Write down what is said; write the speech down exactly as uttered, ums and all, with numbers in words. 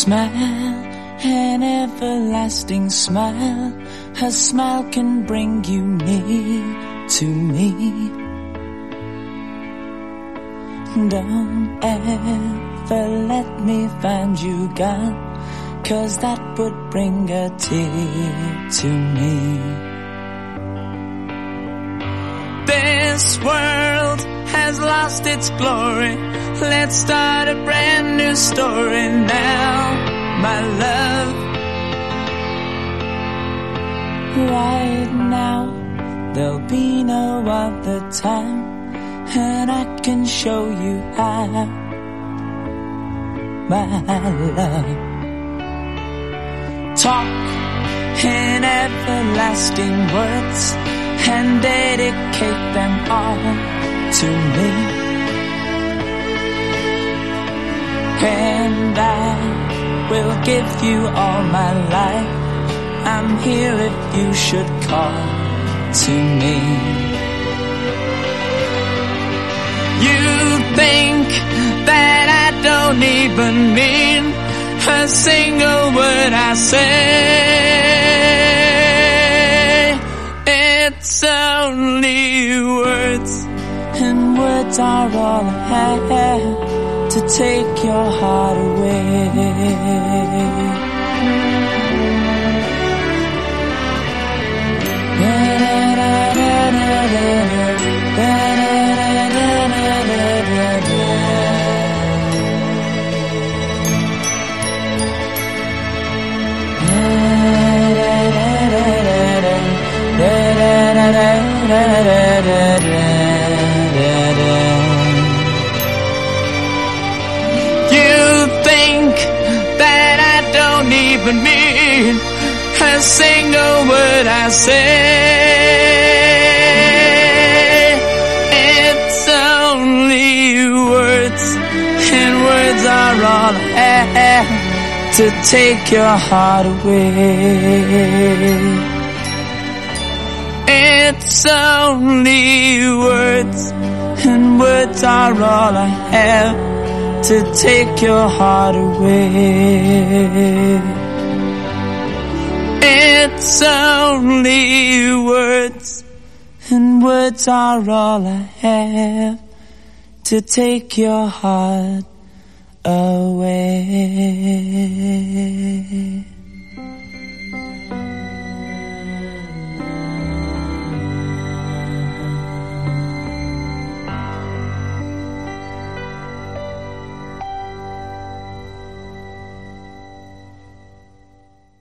smile, an everlasting smile. Her smile can bring you near to me. Don't ever let me find you gone, 'cause that would bring a tear to me. This world has lost its glory. Let's start a brand new story now, my love. Right now, there'll be no other time, and I can show you how, my love. Talk in everlasting words and dedicate them all to me, and I will give you all my life. I'm here if you should call to me. You think that I don't even mean a single word I say. It's only words, and words are all I have to take your heart away. You think that I don't even mean a single word I say. It's only words, and words are all I have to take your heart away. It's only words, and words are all I have to take your heart away. It's only words, and words are all I have to take your heart away.